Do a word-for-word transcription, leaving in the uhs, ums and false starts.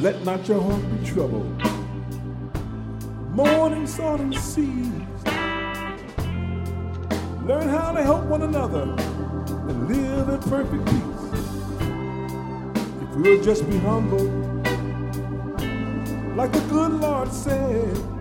Let not your heart be troubled. Morning sorting cease. Learn how to help one another and live in perfect peace. If we'll just be humble, like the good Lord said,